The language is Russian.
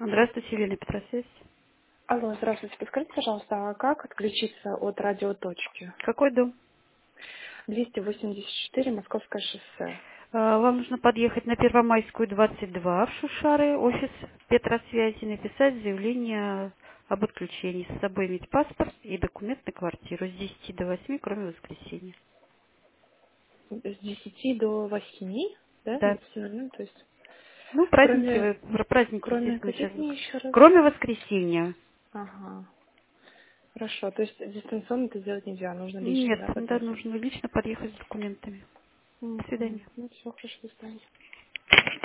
Здравствуйте, Елена Петросвязь. Алло, здравствуйте. Подскажите, пожалуйста, а как отключиться от радиоточки? Какой дом? 284, Московское шоссе. Вам нужно подъехать на Первомайскую, 22 в Шушары, офис Петросвязи, написать заявление об отключении. С собой иметь паспорт и документ на квартиру с 10 до 8, кроме воскресенья. С 10 до 8, да? Да. 20:00, то есть Ну, праздники, кроме, про праздники, кроме естественно, сейчас. каких дней еще раз? Кроме воскресенья. Ага, хорошо. То есть дистанционно это сделать нельзя, нужно лично, Нет, да, да, подъехать? нужно лично подъехать с документами. До Угу. свидания. Ну все, хорошо, до свидания.